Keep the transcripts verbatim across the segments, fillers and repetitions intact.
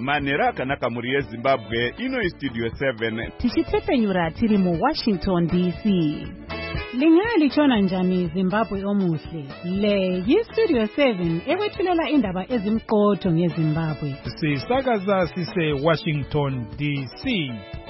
manhero akanaka mhuri yezimbabwe. Ino Studio seven tichitepfenyura tiri mu Washington D C. Lingaya lichona njani Zimbabwe omuhle? Le yi-Studio seven ekwethulela indaba ezimqotho ngeZimbabwe. Sisakaza sise Washington D C.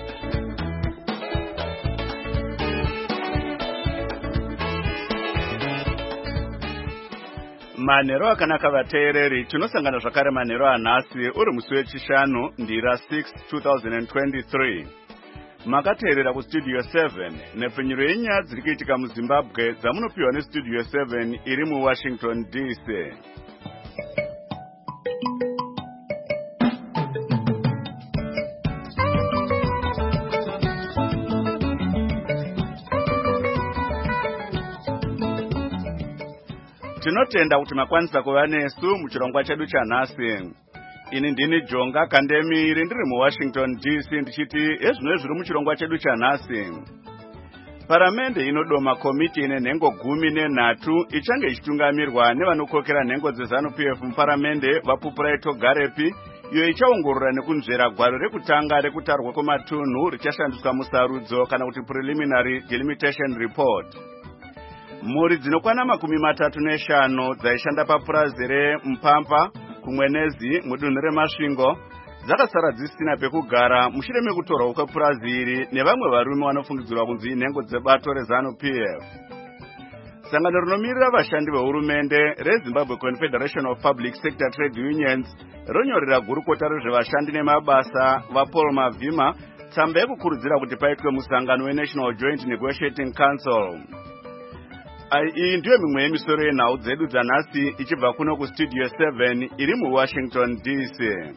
Manhero akanaka vateereri, tinosangana zvakare manhero anhasi uri musi wechishanu ndira six two thousand twenty-three. Makateerera kuStudio seven nepfenyuro yenyaya dziri kuitika muZimbabwe dzamunopiwa neStudio seven iri muWashington D C. Tinotenda kuti makwanisa kuva nesu muchirongwa chedu chanhasi. Ini ndini Jonga Kandemiri ndiri muWashington D C ndichiti ezvino zviri muchirongwa chedu chanhasi. Paramende inodoma komiti ine nhengo gumi nenhatu ichange ichitungamirwa nevanokokera nhengo dzeZANU-P F muparamende vaPupuraito Garepi, iyo ichaongorora nekunzvera gwaro rekutanga rekutarwa kwematunhu richashandiswa musarudzo kana kuti preliminary delimitation report. Mhuri dzinokwana makumi matatu neshanu dzaishanda papurazi reMpampa kumwenezi mudunhu reMasvingo dzakasara dzisina pekugara mushure mekutorwa kwepurazi iri nevamwe varume vanofungidzirwa kunzi nhengo dzebato reZANU-P F. Sangano rinomirira vashandi vehurumende reZimbabwe Confederation of Public Sector Trade Unions ronyorera gurukota rezvevashandi nemabasa vaPaul Mavhima tsamba yekukurudzira kuti paitwe musangano weNational Joint Negotiating Council. Iyi ndiyo mimwe yemisoro yenhau dzedu dzanhasi ichibva kuno kuStudio seven iri muWashington D C.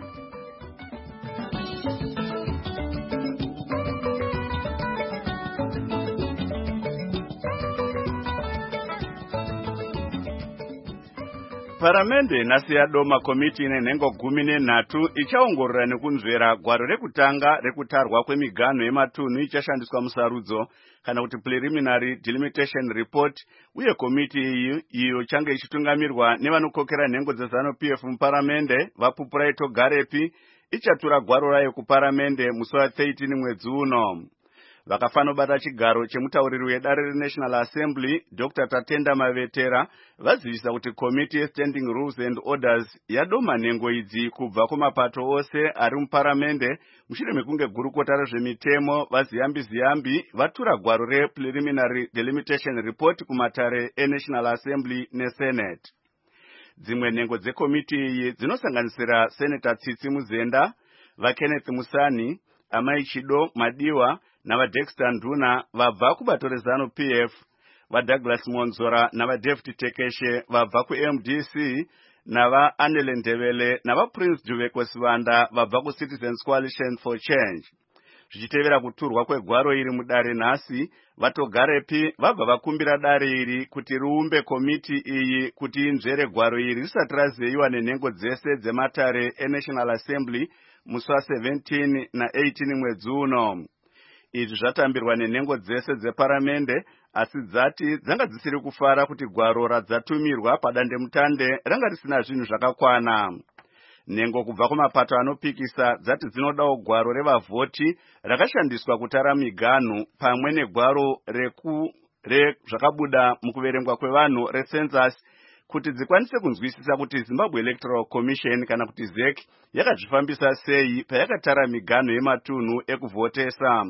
Paramende nhasi yadoma komiti ine nhengo gumi nenhatu ichaongorora nekunzvera gwaro rekutanga rekutarwa kwemiganho yematunhu ichashandiswa musarudzo kana kuti preliminary delimitation report, uye komiti iyi iyo change ichitungamirwa nevanokokera nhengo dzeZANU-P F muparamende vaPupuraito Garepi ichatura gwaro rayo kuparamende musi wa thirteen mwedzi uno. Vakafanobata chigaro chemutauriri wedare reNational Assembly Doctor Tatenda Mavetera vazivisa kuti komiti yeStanding Rules and Orders yadoma nhengo idzi kubva kumapato ose ari muparamende mushure mekunge gurukota rezvemitemo vaziyambi ziyambi vatura gwaro repreliminary delimitation report kumatare eNational Assembly neSenate. Dzimwe nhengo dzekomiti iyi dzinosanganisira Senator Tsitsi Muzenda, vaKenneth Musani, Amai Chido Madiwa navaDexter Nduna vabva kubato reZANU-P F, vaDouglas Monzora navaDavid Tekeshe vabva kuM D C, navaAnele Ndebele navaPrince Juveko Sivanda vabva kuCitizens Coalition for Change. Zvichitevera kuturwa kwegwaro iri mudare nhasi, vaTogarepi vabva vakumbira dare iri kuti riumbe komiti iyi kuti inzvere gwaro iri risati razeyiwa nenhengo dzese dzematare eNational Assembly musi wa seventeen na eighteen mwedzi uno. Izvi zvatambirwa nenhengo dzese dzeparamende, asi dzati dzanga dzisiri kufara kuti gwaro radzatumirwa padandemutande ranga risina zvinhu zvakakwana. Nhengo kubva kumapato anopikisa dzati dzinodawo gwaro revavhoti rakashandiswa kutara miganhu pamwe negwaro reku rezvakabuda mukuverengwa kwevanhu recensus kuti dzikwanise kunzwisisa kuti Zimbabwe Electoral Commission kana kuti Z E C yakazvifambisa sei payakatara miganho yematunhu ekuvhotesa.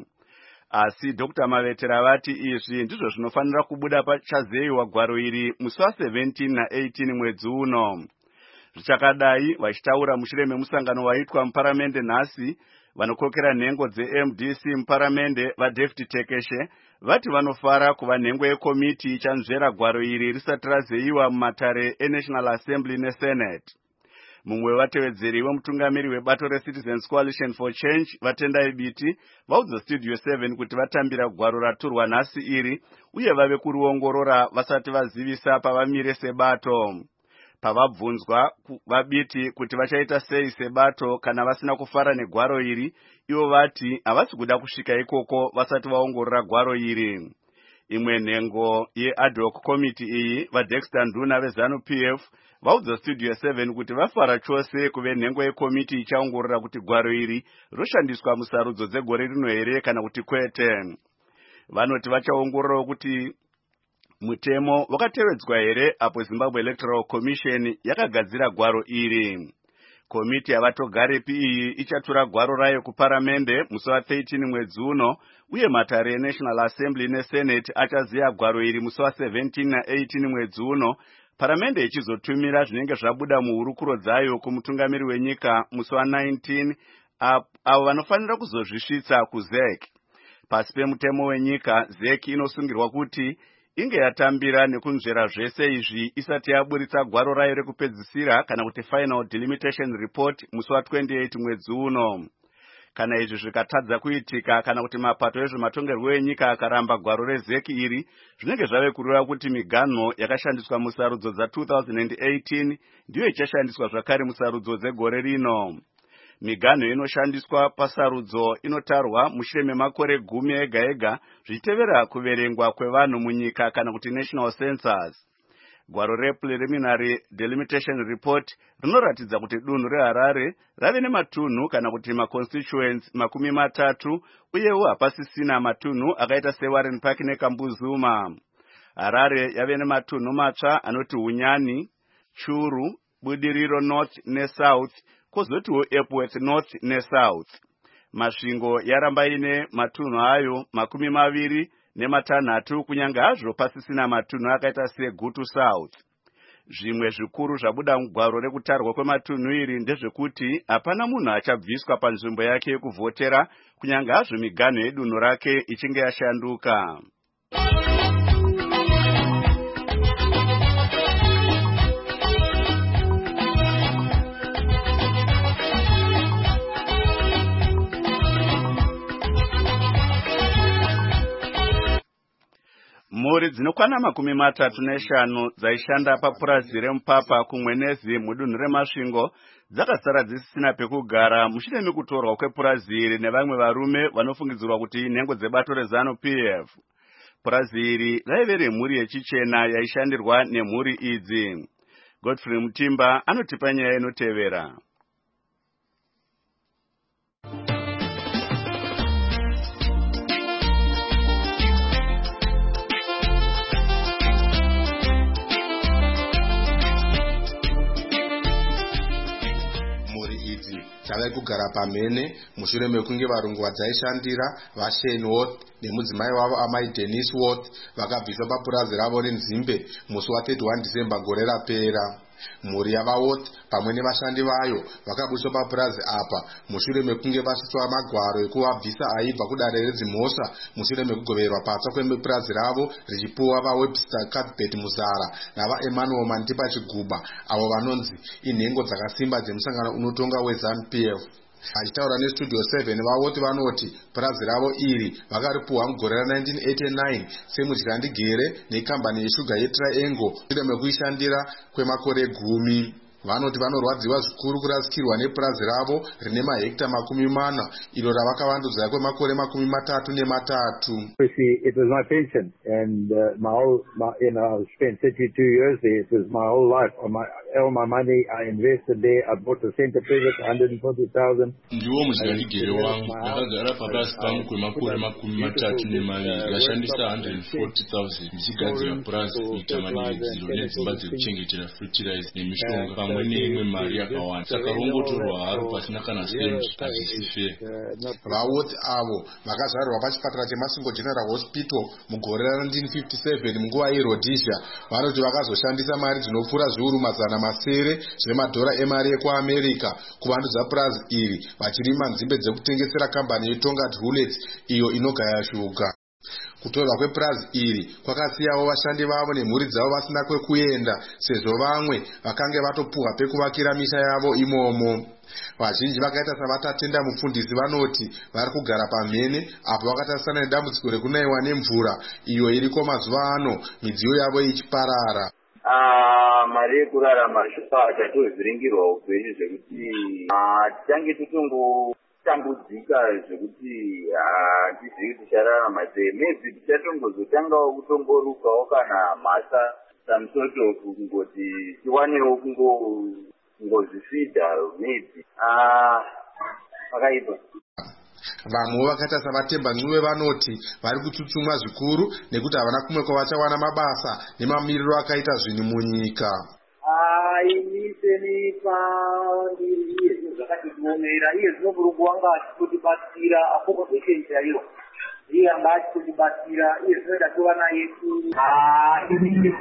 Asi Doctor Mavetera vati izvi ndizvo zvinofanira kubuda pachazeyiwa gwaro iri musi wa seventeen na eighteen mwedzi uno. Zvichakadai vachitaura mushure memusangano waitwa muparamende nhasi, vanokokera nhengo dzeM D C muparamende vaDavid Tekeshe vati vanofara kuva nhengo yekomiti ichanzvera gwaro iri risati razeyiwa mumatare eNational Assembly neSenate. Mumwe wevatevedzeri wemutungamiri webato reCitizens Coalition for Change Vatendai Biti vaudza Studio seven kuti vatambira gwaro raturwa nhasi iri uye vave kuriongorora vasati vazivisa pavamire sebato. Pavabvunzwa vaBiti kuti vachaita sei sebato kana vasina kufara negwaro iri, ivo vati havasi kuda kusvika ikoko vasati vaongorora gwaro iri. Imwe nhengo ye-ad hoc committee iyi, vaDexter Nduna veZanu P F vaudza Studio seven kuti vafara chose kuve nhengo yekomiti ichaongorora kuti gwaro iri roshandiswa musarudzo dzegore rino here kana kuti kwete. Vanoti vachaongororawo kuti mutemo wakatevedzwa here apo Zimbabwe Electoral Commission yakagadzira gwaro iri. Komiti yavatogarepi iyi ichatura gwaro rayo kuparamende musi wa thirteen mwedzi uno, uye matare eNational Assembly neSenate achaziya gwaro iri musi wa seventeen na eighteen mwedzi uno, paramende ichizotumira zvinenge zvabuda muhurukuro dzayo kumutungamiri wenyika musi wa nineteen, avo vanofanira kuzozvisvitsa kuZ E C. Pasi pemutemo wenyika, Z E C inosungirwa kuti inge yatambira nekunzvera zvese izvi isati yaburitsa gwaro rayo rekupedzisira kana kuti Final Delimitation Report musi wa twenty-eight mwedzi uno. Kana izvi zvikatadza kuitika kana kuti mapato ezvematongerwo enyika akaramba gwaro reZ E C iri, zvinenge zvave kureva kuti miganho yakashandiswa musarudzo dza two thousand eighteen ndiyo ichashandiswa zvakare musarudzo dzegore rino. Miganho inoshandiswa pasarudzo inotarwa mushure memakore gumi ega ega zvichitevera kuverengwa kwevanhu munyika kana kuti National Census. Gwaro re-Preliminary Delimitation Report rinoratidza kuti dunhu reHarare rave nematunhu kana kuti maconstituents makumi matatu, uyewo hapasisina matunhu akaita seWarren Park neKambuzuma. Harare yave nematunhu matsva anoti Hunyani, Churu, Budiriro North neSouth, kozotiwo Epworth North neSouth. Masvingo yaramba ine matunhu ayo makumi maviri nematanhatu, kunyange hazvo pasisina matunhu akaita seGutu South. Zvimwe zvikuru zvabuda mugwaro rekutarwa kwematunhu iri ndezvekuti hapana munhu achabviswa panzvimbo yake yekuvhotera, kunyange hazvo miganho yedunhu rake ichinge yashanduka. Mhuri dzinokwana makumi matatu neshanu dzaishanda papurazi reMupapa kuMwenezi mudunhu reMasvingo dzakasara dzisisina pekugara mushure mekutorwa kwepurazi iri nevamwe varume vanofungidzirwa kuti nhengo dzebato reZanu P F. Purazi iri raive remhuri yechichena yaishandirwa nemhuri idzi. Godfrey Mutimba anotipa nyaya inotevera. Dzave kugara pamhene mushure mekunge varungu vadzaishandira vaShenworth nemudzimai wavo Amai Dennis Worth vakabviswa papurazi ravo renzimbe musi wa thirty-one December gore rapera. Mhuri yavaWorth pamwe nevashandi vayo vakabudiswa papurazi apa mushure mekunge vasvitswa magwaro ekuvabvisa aibva kudare redzimhosva mushure mekugoverwa patsva kwepurazi ravo richipuwa vaWebster Cuthbert Muzara navaEmmanuel Mantipa Chiguba, avo vanonzi inhengo dzakasimba dzemusangano unotonga weZanu P F. Achitaura neStudio seven, vaWorth vanoti purazi ravo iri vakaripuwa mugore ra-nineteen eighty-nine semudyandigere nekambani yeshuga yeTriangle shure mekuishandira kwemakore gumi. Vanoti vanorwadziwa zvikuru kurasikirwa nepurazi ravo rine mahekta makumi mana iro ravakavandudzira kwemakore makumi matatu nematatu. It was my pension and uh, my whole, my, you know, I spent thirty-two years there. It was my whole life. On my, all my money I invested there. I bought a center pivot, one hundred forty thousand. Ndiwo mudyandigere wangu ndakagara pabasa pangu kwemakore makumi matatu nemaviri ndikashandisa one hundred forty thousand ndichigadzira purazi kuita madiridziro nedzimba dzekuchengetera fertilizer nemishonga pamwe neimwe mari yakawanda. Saka rongotorwa haro pasina kana sendi hazvisi fair. VaWorth avo vakazvarwa pachipatara cheMasingo General Hospital mugore ra-nineteen fifty-seven munguva yeRhodesia. Vanoti vakazoshandisa mari dzinopfuura zviuru mazana masere zvemadhora emari ekuAmerica kuvandudza purazi iri, vachirima nzimbe dzekutengesera kambani yeTongat Hullets iyo inogaya shuga. Kutorwa kwepurazi iri kwakasiyawo vashandi vavo nemhuri dzavo vasina kwekuenda, sezvo vamwe vakange vatopuhwa pekuvakira misha yavo imomo. Vazhinji vakaita savatatenda mufundisi vanoti vari kugara pamhene apo vakatarisana nedambudziko rekunaiwa nemvura iyo iriko mazuva ano, midziyo yavo ichiparara. Ah, mari yekurarama shupa tatozviringirwa upenyu zvekuti ah tange tutongo tambudzika zvekuti handizii kuti tichararama sei. Maybe tichatongozotangawo kutongorukawo kana mhasa samusoto kungoti tiwanewo kungozvisvida maybe pakaipa. Vamwe vakaita savatemba Ncube vanoti vari kutsutsumwa zvikuru nekuti havana kumwe kwavachawana mabasa nemamiriro akaita zvinhu munyika. Ini senipa ndiri zvinhu zvakati kuomera iye zvinobhuruku wanga achitotibatsira accommodation chaiyo iye anga achitotibatsira iye zvinoda tova naye ini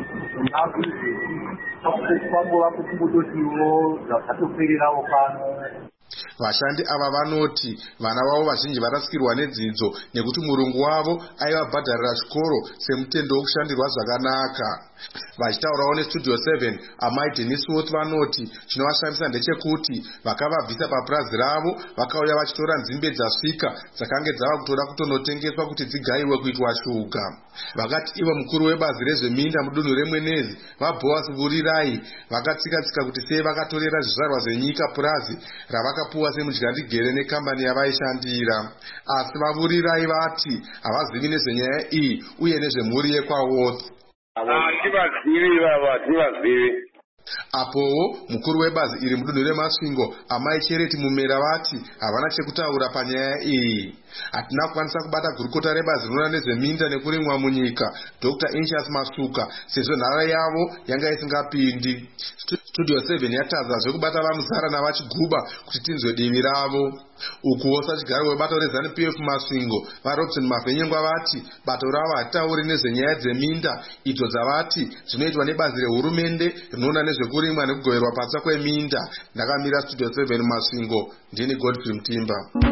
kwangova kuti kungototiwo zvakatopererawo pano. Vashandi ava vanoti vana vavo vazhinji varasikirwa nedzidzo nekuti murungu wavo aivabhadharira chikoro semutendo wokushandirwa zvakanaka. Vachitaurawo nestudio seven amai Dennis Worth vanoti chinovashamisa ndechekuti vakavabvisa papurazi ravo vakauya vachitora nzimbe dzasvika dzakange dzava kutoda kutonotengeswa kuti dzigaiwe kuitwa shuga. Vakati ivo mukuru webazi rezveminda mudunhu reMwenezi vaBoaz Vurirai vakatsika-tsika kuti sei vakatorera zvizvarwa zvenyika purazi ravakapuwa semudyandigere nekambani yavaishandira. Asi vaVurirai vati havazivi nezvenyaya iyi uye nezvemhuri yekwaWorth. Hativazivi baba, hativazivi. Apowo mukuru webazi iri mudunhu reMasvingo amai Chereti Mumera vati havana chekutaura panyaya iyi. Hatina kukwanisa kubata gurukota rebazi rinoona nezveminda nekurimwa munyika Doctor Anxious Masuka sezvo nhara yavo yanga isingapindi. Studio seven yatadzazve kubata vamuzara navachiguba kuti tinzwe divi ravo. Ukuwo sachigaro webato reZANU-P F Masvingo vaRobson Mavhenyengwa vati bato ravo hatitauri nezvenyaya dzeminda idzo dzavati zvinoitwa nebazi rehurumende rinoona nezvekurimwa nekugoverwa pasi kweminda. Ndakamira Studio seven Masvingo, ndini Godfrey Mutimba.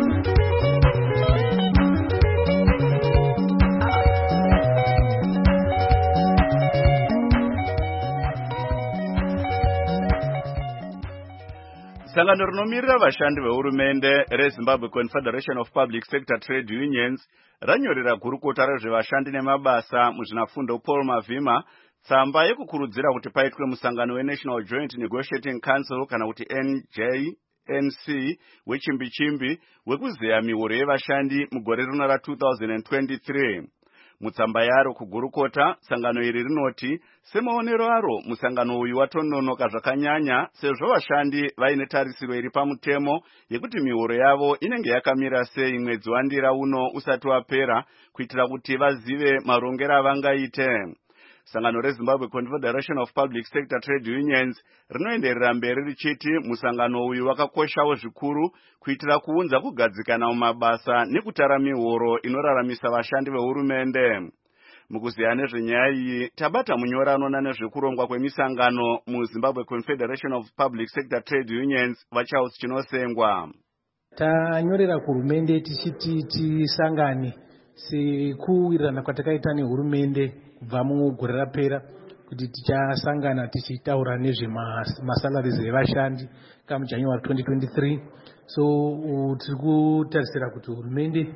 Sangano rinomirira vashandi vehurumende reZimbabwe Confederation of Public Sector Trade Unions ranyorera gurukota rezvevashandi nemabasa muzvinafundo Paul Mavhima tsamba yekukurudzira kuti paitwe musangano weNational Joint Negotiating Council kana kuti N J N C wechimbi-chimbi wekuzeya mihoro yevashandi mugore rino ra two thousand twenty-three. Mutsamba yaro kugurukota, sangano iri rinoti semaonero aro musangano uyu watononoka zvakanyanya sezvo vashandi vaine tarisiro iri pamutemo yekuti mihoro yavo inenge yakamira sei mwedzi wandira uno usati wapera kuitira kuti vazive marongero avangaite. Sangano reZimbabwe Confederation of Public Sector Trade Unions rinoenderera mberi richiti musangano uyu wakakoshawo zvikuru kuitira kuunza kugadzikana mumabasa nekutara mihoro inoraramisa vashandi vehurumende. Mukuziya nezvenyaya iyi tabata munyora anoona nezvekurongwa kwemisangano muZimbabwe Confederation of Public Sector Trade Unions vaCharles Chinosengwa. Tanyorera kuhurumende tichiti tisangane sekuwirirana kwatakaita nehurumende kubva mugore rapera kuti tichasangana tichitaura nezvemasalaries evashandi kamuJanuary twenty twenty-three. So tiri kutarisira kuti hurumende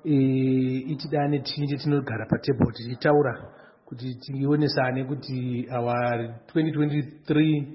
itidane tichinje tinogara patebhuru tichitaura kuti tionesane kuti our twenty twenty-three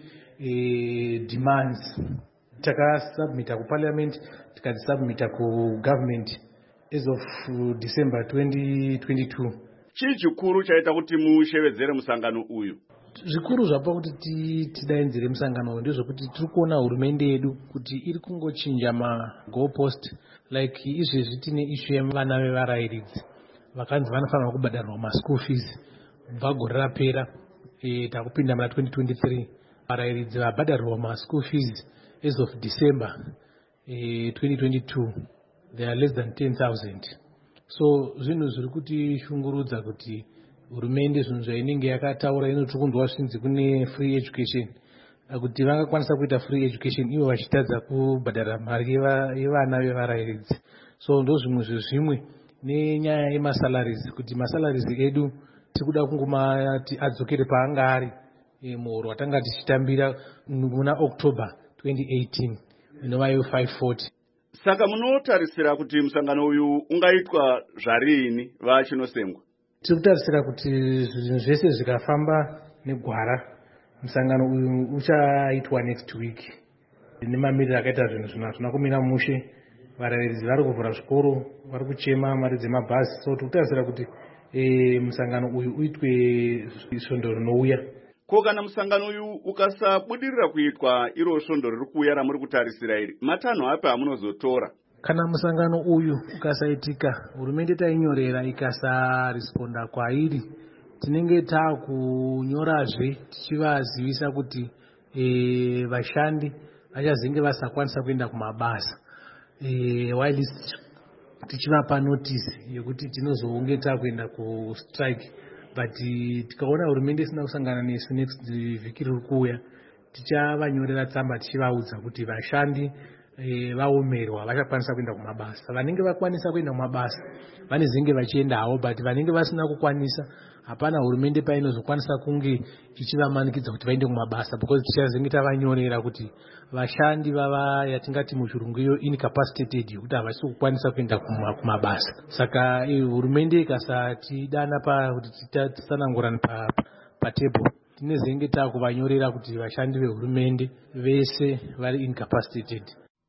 demands takasubmita kuparliament tikadzisubmita kugovernment as of December twenty twenty-two. Chii chikuru chaita kuti mushevedzere musangano uyu? Zvikuru zvapa kuti tidainzire musangano uyu ndezvekuti tiri kuona hurumende yedu kuti iri kungochinja magoalpost like izvezvi tine issue yevana vevarairidzi vakanzi vanofanirwa kubhadharwa maschool fees kubva gore rapera takupinda muna twenty twenty-three. Varairidzi vabhadharwa maschool fees as of December twenty twenty-two they are less than ten thousand. So zvinhu zviri kuti shungurudza kuti hurumende zvinhu zvainenge yakataura inoti kundwa svinzi kune free education kuti vangakwanisa kuita free education ivo vachitadza kubhadhara mari yevana vevarairidzi. So ndo zvimwe zvezvimwe nenyaya yemasalaries kuti masalaries edu tikuda kungomati adzokere paanga ari muhoro watanga tichitambira muna October twenty eighteen inova five forty. Saka munotarisira kuti musangano uyu ungaitwa zvarini vaChinosengwa? Tiri kutarisira kuti zvinhu zvese zvikafamba negwara musangano uyu uchaitwa next week nemamiriro akaita zvinhu zvino hazvina kumira mushe varairidzi vari kuvhura zvikoro, vari kuchema mari dzemabhazi. So tikutarisira kuti e, musangano uyu uitwe svondo rinouya. Ko kana musangano uyu ukasabudirira kuitwa iro svondo riri kuuya ramuri kutarisira iri, matanho api amunozotora? Kana musangano uyu ukasaitika, hurumende tainyorera ikasaresponda kwairi, tinenge takunyorazve tichivazivisa kuti e, vashandi vachazenge vasakwanisa kuenda kumabasa. E, while tichivapa notice yekuti tinozounge takuenda kustrike, but tikaona hurumende isina kusangana nesu next vhiki riri kuuya, tichavanyorera tsamba tichivaudza kuti vashandi e, vaomerwa vachakwanisa kuenda kumabasa. Vanenge vakwanisa kuenda kumabasa vanezenge vachiendawo, but vanenge vasina kukwanisa hapana hurumende painozokwanisa kunge ichivamanikidza kuti vaende kumabasa, because tichazenge tavanyorera kuti vashandi vava yatingati muchirungu iyo incapacitated, kuti havasi kukwanisa kuenda kumabasa. Saka e, hurumende ikasatidana pa kuti tisanangurana pa, pa table, tinezenge takuvanyorera kuti vashandi vehurumende vese vari incapacitated.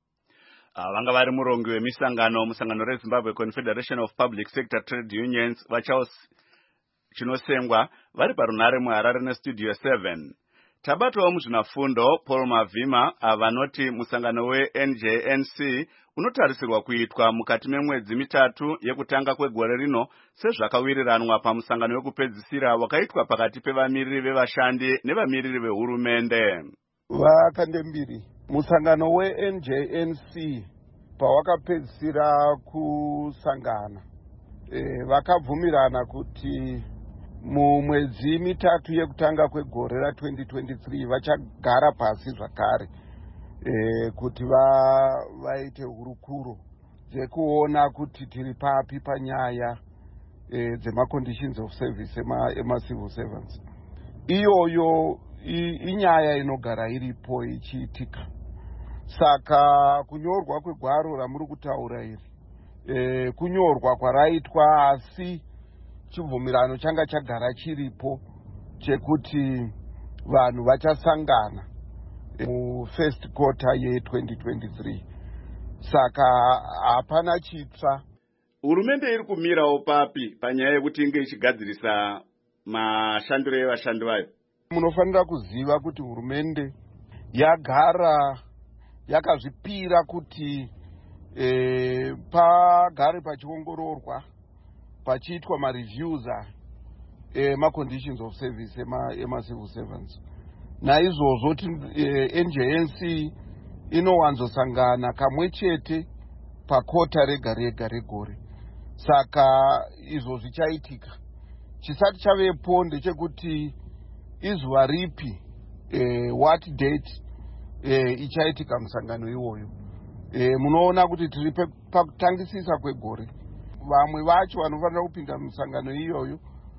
Vanga vari murongi wemisangano musangano reZimbabwe Confederation of Public Sector Trade Unions vachaos chinosengwa vari parunare muHarare nestudio seven. Tabatawo muzvinafundo Paul Mavhima avanoti musangano we-N J N C unotarisirwa kuitwa mukati memwedzi mitatu yekutanga kwegore rino sezvakawiriranwa pamusangano wekupedzisira wakaitwa pakati pevamiriri vevashandi nevamiriri vehurumende. Vakandembiri musangano we-N J N C pawakapedzisira kusangana e, vakabvumirana kuti mumwedzi mitatu yekutanga kwegore ra twenty twenty-three vachagara pasi zvakare e, kuti va vaite hurukuro dzekuona kuti tiri papi panyaya e, dzema conditions of service ema, ema civil servants. Iyoyo inyaya inogara iripo ichiitika. Saka kunyorwa kwegwaro ramuri kutaura iri e, kunyorwa kwaraitwa, asi chibvumirano changa chagara chiripo chekuti vanhu vachasangana e, mu first quarter ye twenty twenty-three. Saka hapana chitsva. Hurumende iri kumirawo papi panyaya yekuti inge ichigadzirisa mashandiro evashandi vayo? Munofanira kuziva kuti hurumende yagara yakazvipira kuti e, pagare pachiongororwa pachiitwa mareviews e, ma conditions of service ema, ema civil servants. Naizvozvo e, N J N C inowanzosangana kamwe chete pakota rega rega regore. Saka izvo zvichaitika. Chisati chavepo ndechekuti izuva ripi e, what date e, ichaitika musangano iwoyo. E, munoona kuti tiri pakutangisisa kwegore. Vamwe vacho vanofanira kupinda musangano iyoyo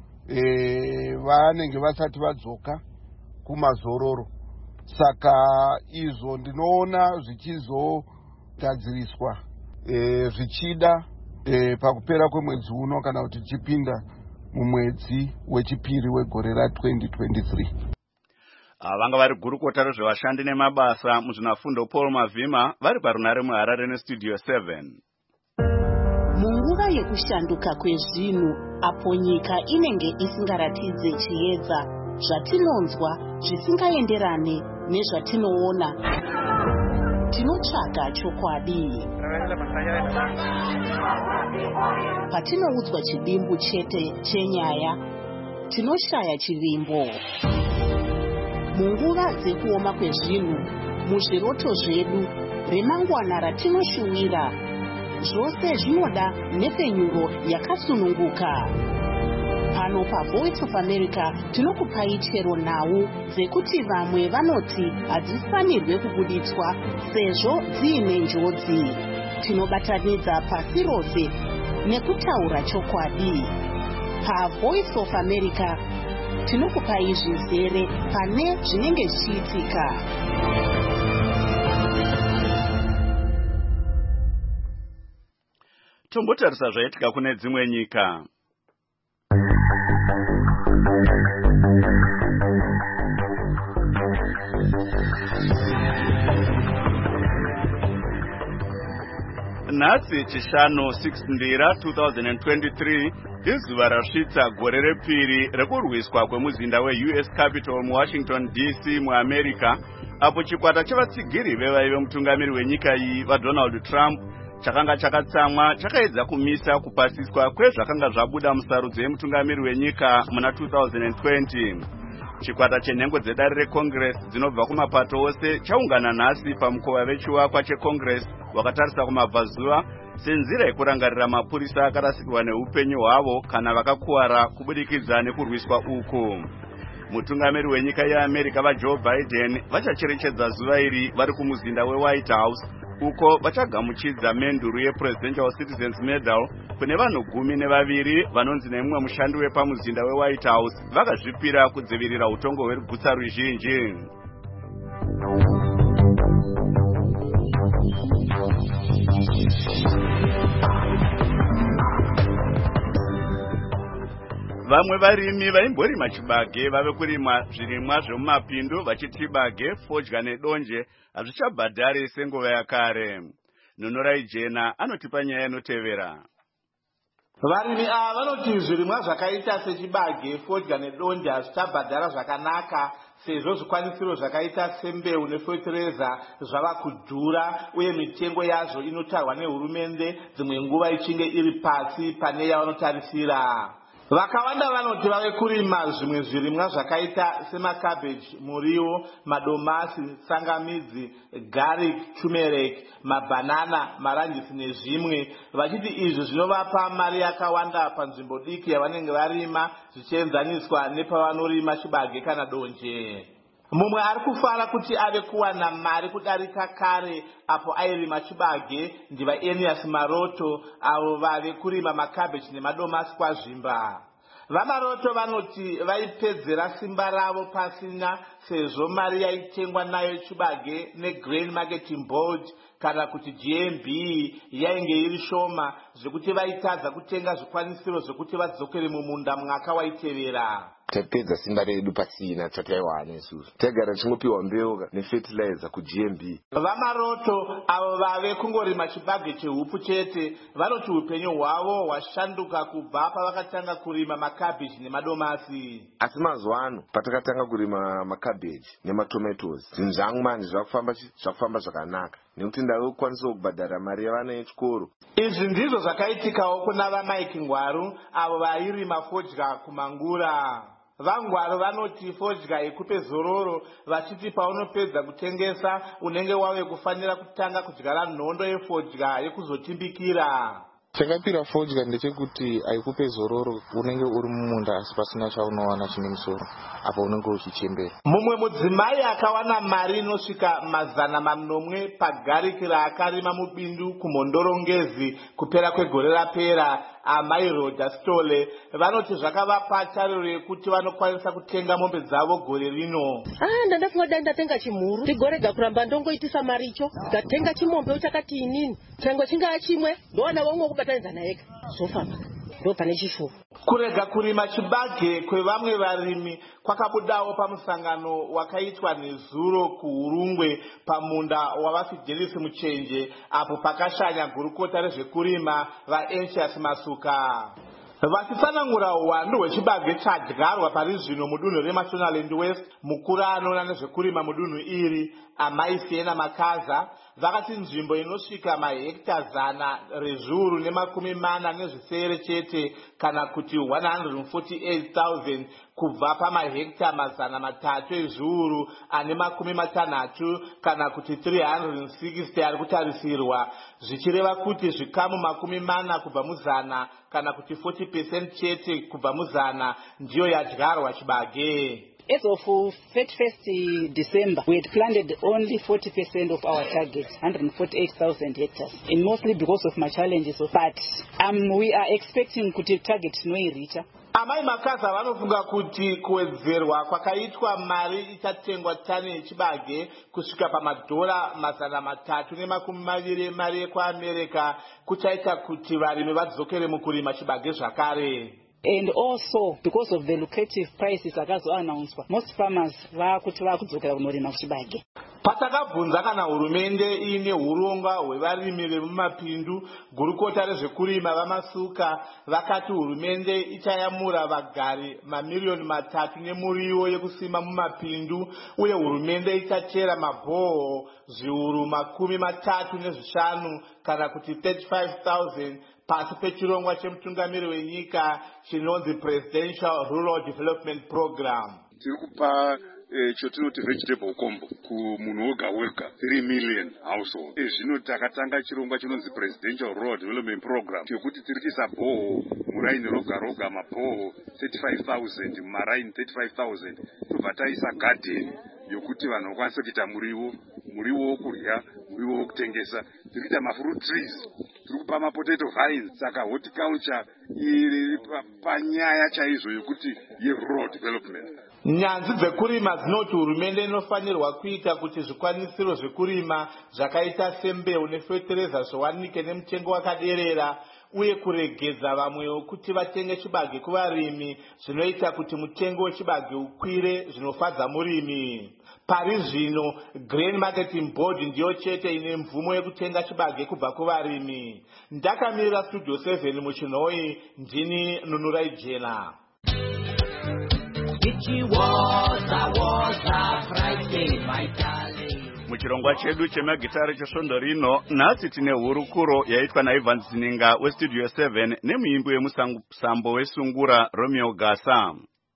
e, vanenge vasati vadzoka kumazororo. Saka izvo ndinoona zvichizogadziriswa e, zvichida e, pakupera kwemwedzi uno kana kuti tichipinda mumwedzi wechipiri wegore ra twenty twenty-three. Vanga vari gurukota rezvevashandi nemabasa muzvinafundo Paul Mavhima vari parunare muHarare nestudio seven. Munguva yekushanduka kwezvinhu apo nyika inenge isingaratidze chiedza, zvatinonzwa zvisingaenderane nezvatinoona, tinotsvaga chokwadi. Patinoudzwa chidimbu chete chenyaya, tinoshaya chivimbo. Munguva dzekuoma kwezvinhu, muzviroto zvedu, remangwana ratinoshuwira, zvose zvinoda nhepfenyuro yakasununguka. Pano paVoice of America tinokupai chero nhau dzekuti vamwe vanoti hadzifanirwe kubuditswa sezvo dziine njodzi. Tinobatanidza pasi rose nekutaura chokwadi. PaVoice of America tinokupai zvizere pane zvinenge zvichiitika. Tombotarisa zvaitika kune dzimwe nyika. nhasi chishanu six ndira twenty twenty-three izuva rasvitsa gore repiri rekurwiswa kwemuzinda we-U S Capitol muWashington D C muAmerica, apo chikwata chevatsigiri vevai vemutungamiri wenyika iyi vaDonald Trump chakanga chakatsamwa chakaedza kumisa kupasiswa kwezvakanga zvabuda musarudzo yemutungamiri wenyika muna two thousand twenty. Chikwata chenhengo dzedare reCongress dzinobva kumapato ose chaungana nhasi pamukova vechivakwa cheCongress wakatarisa kumabvazuva senzira yekurangarira mapurisa akarasikirwa neupenyu hwavo kana vakakuwara kubudikidza nekurwiswa uku. Mutungamiri wenyika yeAmerica vaJoe Biden vachacherechedza zuva iri vari kumuzinda weWhite House, uko vachagamuchidza menduru yePresidential Citizens Medal kune vanhu gumi nevaviri vanonzi nemumwe mushandi wepamuzinda weWhite House vakazvipira kudzivirira utongo hwerugutsa ruzhinji. Vamwe varimi vaimborima chibage vave kurima zvirimwa zvemumapindu vachiti chibage, fodya nedonje hazvichabhadhari senguva yakare. Nunorai Jena anotipa nyaya inotevera. Varimi ava vanoti zvirimwa zvakaita sechibage, fodya nedonje hazvichabhadhara zvakanaka sezvo zvikwanisiro zvakaita sembeu nefertilizer zvava kudhura uye mitengo yazvo inotarwa nehurumende dzimwe nguva ichinge iri pasi pane yavanotarisira. Vakawanda vanoti vave kurima zvimwe zvirimwa zvakaita semakabeji, muriwo, madomasi, tsangamidzi, garlic, turmeric, mabanana, maranjisi nezvimwe, vachiti izvi zvinovapa mari yakawanda panzvimbo diki yavanenge varima zvichienzaniswa nepavanorima chibage kana donje. Mumwe ari kufara kuti ave kuwana mari kudarika kare apo airima chibage ndivaEnias Maroto avo vave kurima makabeji nemadomasi kwazvimba. VaMaroto vanoti vaipedzera simba ravo pasina sezvo mari yaitengwa nayo chibage neGrain Marketing Board kana kuti G M B yainge iri shoma zvekuti vaitadza kutenga zvikwanisiro zvokuti vadzokere mumunda mwaka waitevera. Tapedza simba redu pasina chataiwana isusu. Tagara tingopiwa mbeu nefertilizer kuG M B. VaMaroto avo vave kungorima chibage chehupu chete vanoti upenyu hwavo hwashanduka kubva pavakatanga kurima makabeji nemadomasi. Asi mazuva ano patakatanga kurima makabeji nematomatoes zvinhu zvangu manje zvakufamba zvakufamba zvakanaka nekuti ndave kukwanisa kubhadhara mari yavana yechikoro. Izvi ndizvo zvakaitikawo kuna vaMike Ngwaru avo vairima fodya kumangura. VaNgwaru vanoti fodya ikupe zororo vachiti paunopedza kutengesa unenge wave kufanira kutanga kudyara nhondo yefodya yekuzotimbikira. Chakapira fodya ndechekuti aikupe zororo unenge uri mumunda asi pasina chaunowana chine musoro apo unenge uchichembera. Mumwe mudzimai akawana mari inosvika mazana manomwe pagariki raakarima mubindu kumhondorongezi kupera kwegore rapera, amai Rhoda Stole vanoti zvakavapa tariro yekuti vanokwanisa kutenga mombe dzavo gore rino. Ah, ndandafunga dai ndatenga chimhuru ndigorega kuramba ndongoitisa mari icho ndatenga chimombe uchakati inini chango chingaa chimwe ndowana womwe kubatanidza naye zvofamba ndo pane chishuwo. Kurega kurima chibage kwevamwe varimi kwakabudawo pamusangano wakaitwa nezuro kuHurungwe pamunda wavaFidelis Muchenje apo pakashanya gurukota rezvekurima vaEnsius Masuka. Vachitsanangura uwandu hwechibage chadyarwa pari zvino mudunhu reMashonaland West, mukuru anoona nezvekurima mudunhu iri amai Siena Makaza vakati nzvimbo inosvika mahekta zana rezviuru nemakumi mana nezvisere chete kana kuti one hundred forty-eight thousand kubva pamahekta mazana matatu ezviuru ane makumi matanhatu kana kuti three hundred sixty ari kutarisirwa, zvichireva kuti zvikamu makumi mana kubva muzana kana kuti forty percent chete kubva muzana ndiyo yadyarwa chibage. As of thirty-first December, we had planted only forty percent of our target, one hundred forty-eight thousand hectares, and mostly because of my challenges. But um, we are expecting to target no reach. Amai Makaza vanofunga kuti kuwedzerwa kwakaitwa mari ichatengwa tani yechibage kusvika pamadhora mazana matatu nemakumi maviri mari yekuAmerica kuchaita kuti varimi vadzokere mukurima chibage zvakare. And also because of the lucrative prices akazo announced, most farmers vakuti vakudzokera kunorima chibage. Patakabvunza kana hurumende ine huronga hwevarimi vemumapindu, gurukota rezvekurima vamasuka vakati hurumende ichayamura vagari mamiliyoni matatu nemuriwo yekusima mumapindu, uye hurumende ichachera mabhoho zviuru makumi matatu nezvishanu kana kuti thirty-five thousand pasi pechirongwa chemutungamiri wenyika chinonzi Presidential Rural Development Program. Tirikupa chotinoti vegetable combo kumunhu woga wega three million household. Ezvino takatanga chirongwa chinonzi Presidential Rural Development Program chekuti tirikuisa bhoho muraini roga roga mabhoho thirty-five thousand maraini thirty-five thousand tobva taisa garden yokuti vanhu vakwanisa kuita muriwo muriwo wokurya muriwo wokutengesa. Tirikuita mafruit trees, tirikupa mapotato vines. Saka horticulture iri panyaya chaizvo yokuti ye-rural development. Nyanzi dzekurima dzinoti hurumende inofanirwa kuita kuti zvikwanisiro zvekurima zvakaita sembeu nefetereza zviwanike nemutengo wakaderera, uye kuregedza vamwewo kuti vatenge chibage kuvarimi zvinoita kuti mutengo wechibage ukwire zvinofadza murimi. Pari zvino Grain Marketing Board ndiyo chete ine mvumo yekutenga chibage kubva kuvarimi. Ndakamirira Studio seven muchinhoi, ndini Nunurai Jena. Muchirongwa chedu chemagitari chesvondo rino, nhasi tine hurukuro yaitwa naIvan Zininga weStudio seven nemuimbi wemusambo wesungura Romeo Gasa.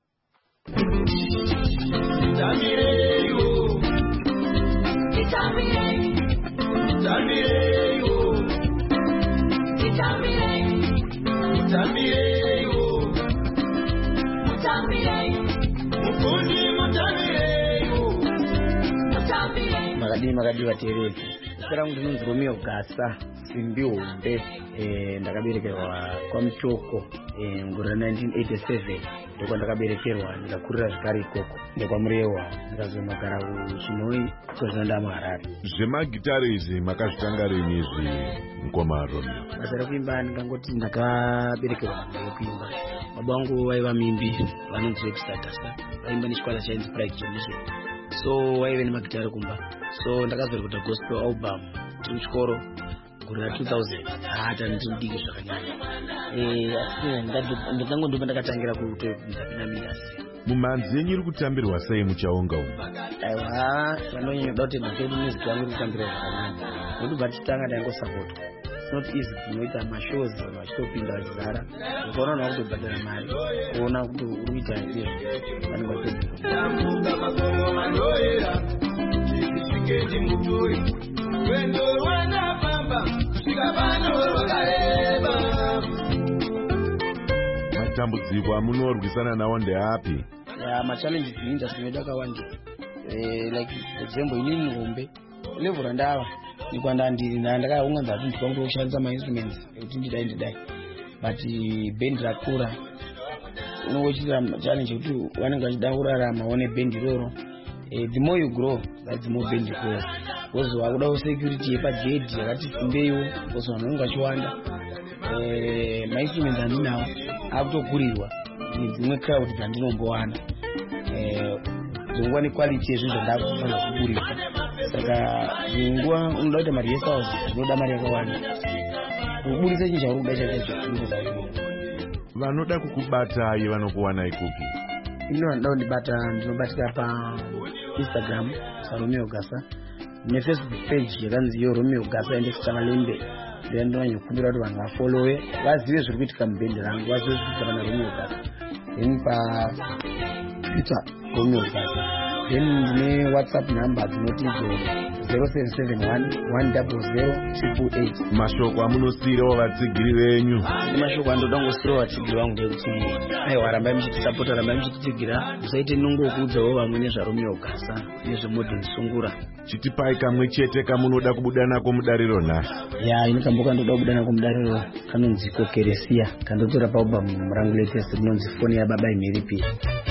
Makadi makadi vatereri. Sera kuti nunzi Romeo Gasa simbi hombe, eh ndakaberekerwa kwa Mutoko eh ngura nineteen eighty-seven. Ndiko ndakaberekerwa ndikakurira zvakare ikoko. Ndekwa Murewa ndikazomagara kuChinoi kwezvanda muHarare. Zvemagitari izvi makazvitanga rini izvi mukoma Romeo? Basa rekuimba ndingangoti ndakaberekerwa nekuimba. Baba vangu vaiva mimbi vanonzi vekusatasa. Vaimba nechikwata chainzi Pride Generation. So waive nemagitari kumba. So ndakazorekota gospel album tiri kuchikoro gore two thousand. Hata ndinodiki zvakanyanya. Eh ndakangondopa ndakatangira kutopinamira. Mumanzi yenyu iri kutambirwa sei muchaonga umu? Aiwa, vanonyoda kuti ndokedu music yangu iri kutambirwa zvakanaka. Ndobva titanga ndangosapota. It's not easy kunoita mashows vachitopinda vachizara. Ukaona kuti kutobhadhara mari, kuona kuti uri kuita izvo vanenge matambudziko amunorwisana nawo ndeapi? Ya machallenges muindustry medu akawanda. Eh like for example inini ngombe level randava nikwanda ndiri ndakaunganza kuti ndikwangu kushandisa ma instruments ekuti ndidai ndidai, but band rakura unochita challenge kuti vanenge vachida kurarama one band iroro. Eh the more you grow that's the more band you grow. Because wakuda security yepagate yakati fumbeiwo because vanhu vanenge vachiwanda. Eh ma instruments andinawo akutokurirwa dzimwe crowd dzandinombowana. Eh dzingwa ne quality yezvinhu zvandakufanira kuburisa. Saka nguwa unoda kuita mari yesaus unoda mari yakawanda kuburisa chinhu chauri kuda chacho. Vanoda kukubatai vanokuwana ikupi? Ino vanoda kundibata ndinobatika pa Instagram Romeo Gasa neFacebook page yakanzi yo Romeo Gasa ende Samalembe. Then ndinonyokumbira kuti vanhu vafollowe vazive zviri kuitika mubhendi rangu, vazive zviri kuitika na Romeo Gasa. Then pa Twitter Romeo Gasa. Then ndine WhatsApp number dzinoti zero seven seven one one zero zero eight eight. Mashoko amunosirawo vatsigiri venyu? Mashoko andoda ngosirawo vatsigiri vangu ndekuti aiwa rambai muchitisapota, rambai muchititsigira, musaite nongokuudzawo vamwe nezvaRomeo Gasa nezvemodern sungura. Chitipai kamwe chete kamunoda kubuda nako mudariro nhasi. Ya inokamboka ndoda kubuda nako mudariro kanonzi Keresia, kandotora paalbum rangu latest rinonzi Foni yaBaba Imhiripi.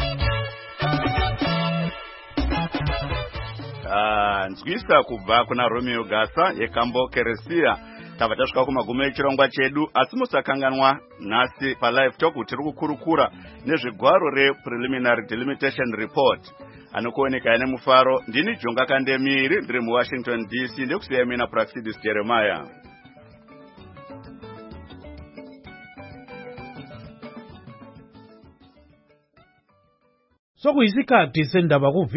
Ah, nzwisa kubva kuna Romeo Gasa yekambo Keresia. Tava tasvika kumagumo echirongwa chedu, asi musakanganwa nhasi pa live talk tiri kukurukura nezvegwaro re preliminary delimitation report. anokuoneka ane mufaro. Ndini Jonga Kandemiri ndiri muWashington D C ndekusiya mina Praxidis Jeremiah. Sokuyisikhathi sendaba ku